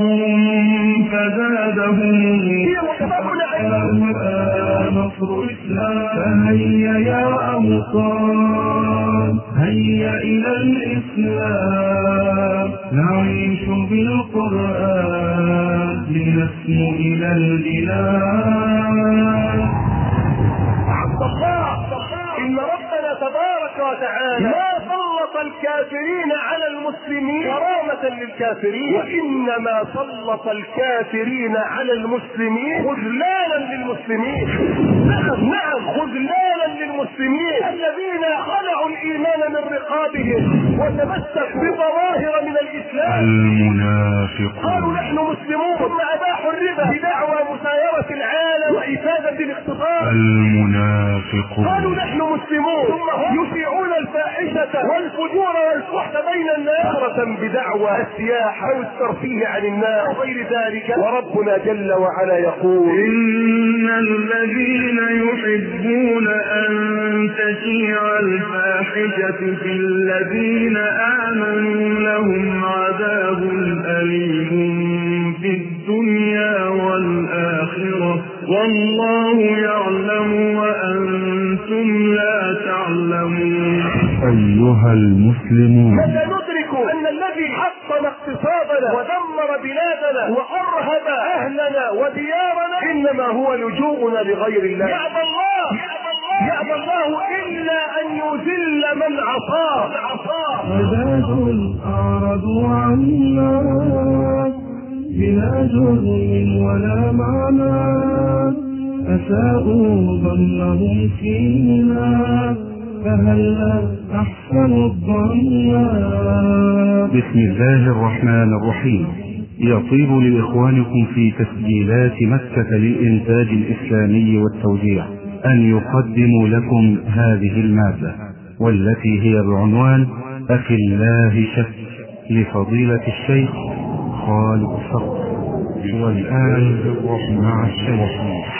فزادهم نصر الإسلام. هيا يا أوطان هيا إلى الإسلام نعيش بالقرآن لنسمو إلى الجنان. عبد الله إن ربنا تبارك وتعالى ما سلط الكافرين على المسلمين كرامة للكافرين، وإنما سلط الكافرين على المسلمين خذلانا للمسلمين. نعم نعم خذلانا للمسلمين الذين خلعوا الإيمان من رقابهم وتمسكوا بظواهر من الإسلام. المنافقون قالوا نحن مسلمون ثم أباحوا الربا بدعوى مسايرة العالم وإفادة الاقتصاد. المنافقون قالوا نحن مسلمون ثم هم يشيعون الفاحشة والفجور والفحش بين الناس بدعوى السياحة أو الترفيه عن الناس وغير ذلك. وربنا جل وعلا يقول إن الذين يحبون أن تشيع الفاحشة في الذين آمنوا لهم عذاب أليم في الدنيا والآخرة والله يعلم وأنتم لا تعلمون. أيها المسلمون متى ندرك أن الذي حطم اقتصادنا ودمر بلادنا وأرهب أهلنا وديارنا إنما هو لجوءنا لغير الله. يأبى الله يأبى الله إلا أن يذل من عصاه. عباد أعرضوا عنا بلا جرم ولا معنى أساءوا ظنهم فينا فهل أحسن الظن. بسم الله الرحمن الرحيم. يطيب لإخوانكم في تسجيلات مكة للإنتاج الإسلامي والتوزيع أن يقدموا لكم هذه المادة، والتي هي بعنوان أفي الله شك لفضيلة الشيخ خالد صقر. والآن مع الشيخ.